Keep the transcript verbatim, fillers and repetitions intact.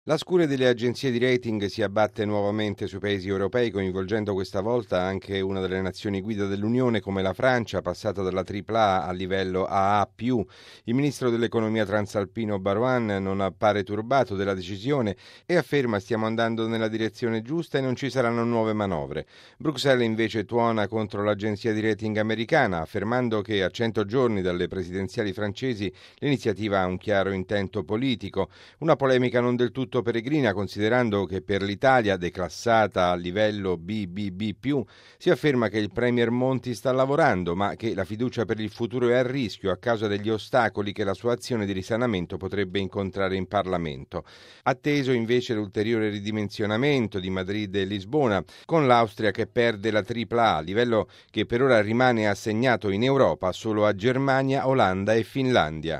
La scure delle agenzie di rating si abbatte nuovamente sui paesi europei, coinvolgendo questa volta anche una delle nazioni guida dell'Unione come la Francia, passata dalla tripla A a livello A A più. Il ministro dell'economia transalpino Barouin non appare turbato della decisione e afferma stiamo andando nella direzione giusta e non ci saranno nuove manovre. Bruxelles invece tuona contro l'agenzia di rating americana, affermando che a cento giorni dalle presidenziali francesi l'iniziativa ha un chiaro intento politico, una polemica non del tutto peregrina, considerando che per l'Italia, declassata a livello B B B più, si afferma che il Premier Monti sta lavorando, ma che la fiducia per il futuro è a rischio a causa degli ostacoli che la sua azione di risanamento potrebbe incontrare in Parlamento. Atteso invece l'ulteriore ridimensionamento di Madrid e Lisbona, con l'Austria che perde la tripla A, livello che per ora rimane assegnato in Europa solo a Germania, Olanda e Finlandia.